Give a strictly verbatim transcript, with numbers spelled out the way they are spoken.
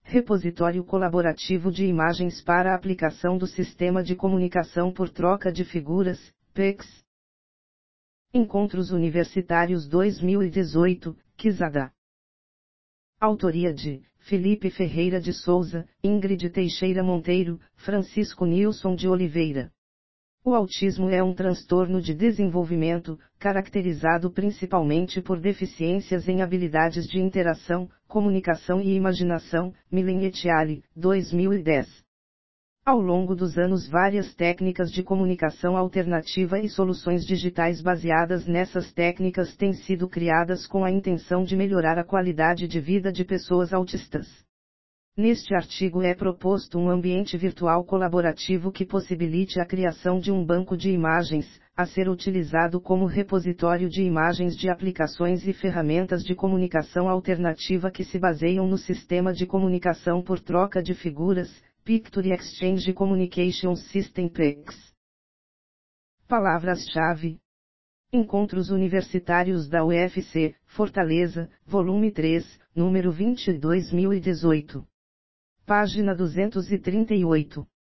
Repositório Colaborativo de Imagens para a Aplicação do Sistema de Comunicação por Troca de Figuras, P E X. Encontros Universitários dois mil e dezoito, Quizada. Autoria de Felipe Ferreira de Souza, Ingrid Teixeira Monteiro, Francisco Nilson de Oliveira. O autismo é um transtorno de desenvolvimento, caracterizado principalmente por deficiências em habilidades de interação, comunicação e imaginação, Millen-Ethiali, dois mil e dez. Ao longo dos anos, várias técnicas de comunicação alternativa e soluções digitais baseadas nessas técnicas têm sido criadas com a intenção de melhorar a qualidade de vida de pessoas autistas. Neste artigo é proposto um ambiente virtual colaborativo que possibilite a criação de um banco de imagens, a ser utilizado como repositório de imagens de aplicações e ferramentas de comunicação alternativa que se baseiam no sistema de comunicação por troca de figuras, Picture Exchange Communication System P E X. Palavras-chave: Encontros Universitários da U F C, Fortaleza, volume três, número vinte, dois mil e dezoito. Página duzentos e trinta e oito.